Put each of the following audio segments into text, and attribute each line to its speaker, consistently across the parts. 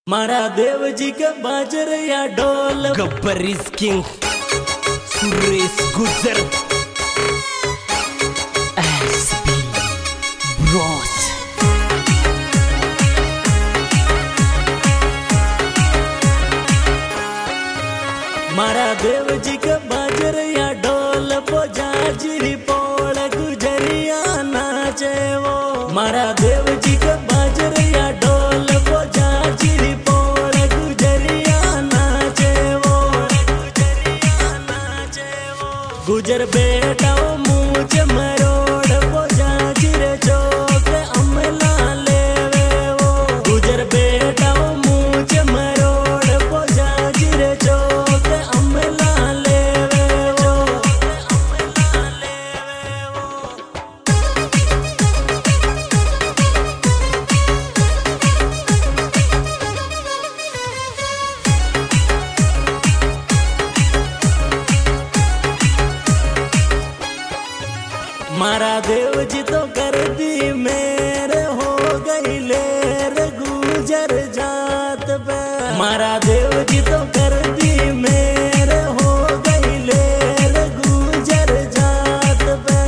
Speaker 1: मारा देव जी के बाजर या ढोल
Speaker 2: गब्बर इज किंग सुरेश गुजर एसबी ब्रोस
Speaker 1: मारा देव जी के बाजर या ढोल पोजाजी पोड़ गुजरिया नाचे वो मारा देव जी के बाजर या ढोल पोजाजी पोड़ गुजरिया नाचे वो गुजर बेटा वो मुझ मरोड़ पोजाजी रे चौक अमला लेवे वो गुजर बेटा वो मुझ मरोड़ पोजाजी रे चौक अमला लेवे वो मारा देव जी तो कर दी मेरे हो गई लेर गुजर जात पे मारा देव जी तो कर दी मेरे हो गई लेर गुजर जात पे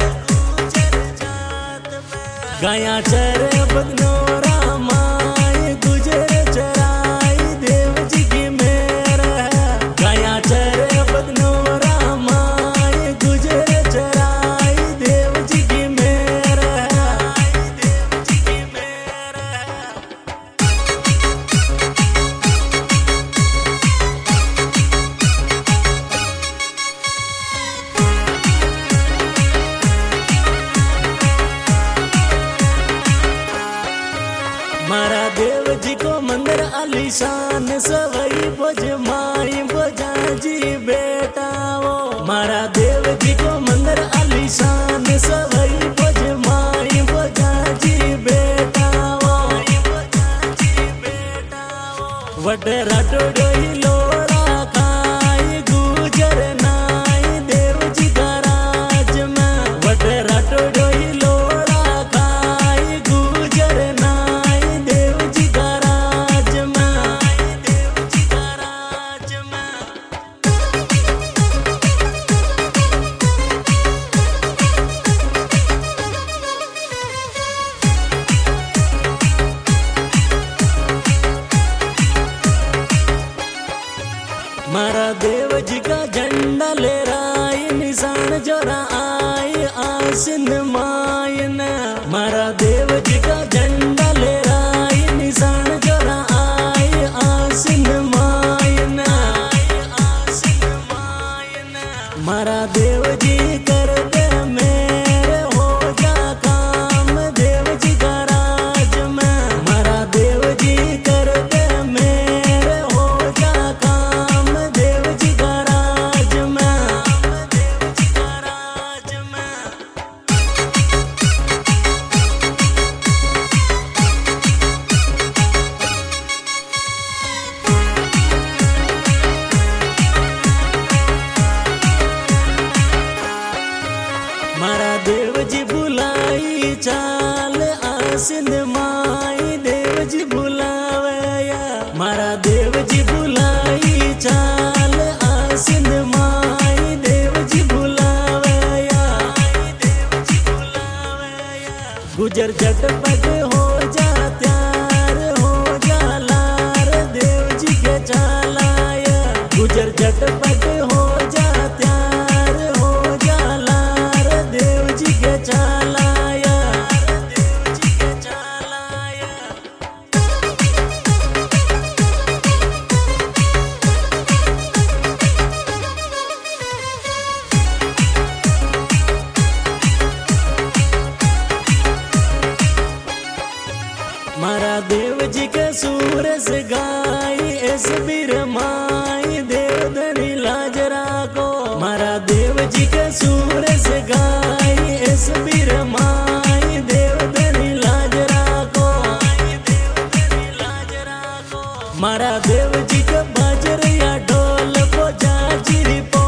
Speaker 1: गया चर बदनोरा माई गुजर चराई देव जी की मेरा गया चर बदनोरा माई गुजर चराई देव जी की मेरा देव जी की मेरा मारा देव जी को मंदिर आलीशान सवई भोज माई भोजा जी बेटा वो मारा देव जी को मंदिर आलीशान सवई भोज माई भोजा जी बेटा वो वड रटोडोई लोड़ा खाई गुजर नाई देव जी का राज में वड रटोडोई लोड़ा खाई गुजर नाई देव जी का राज में देव जी का राज में मारा देव जी का झंडा लहराई निशान जोरा आई आसिन मायन मारा देव जी का झंडा लहराई निशान जोरा आई आसिन मायन मारा देव जी कर दे मेरे हो जा काम देव जी का राज में मारा देव जी कर दे मेरे हो जा काम देव जी का राज में देव जी का राज में मारा देव जी बुलाई चाल आसिन माई देव जी बुलावया मारा देव जी बुलाई चाल आसिन माई देव जी बुलावया देव जी बुलावया गुजर झटपट हो जा त्यार हो जा लार देव जी के चालाया गुजर झटपट हो जा त्यार हो जा लार देव जी के चालाया देव जी के चालाया मारा देव जी के सूरज गाई एस बीर माई देव धनी लाजरा को मारा देव जी के सूरज गाई एस बीर माई देव धनी लाजरा को मारा देव जी के बाजर या ढोल पोजाजी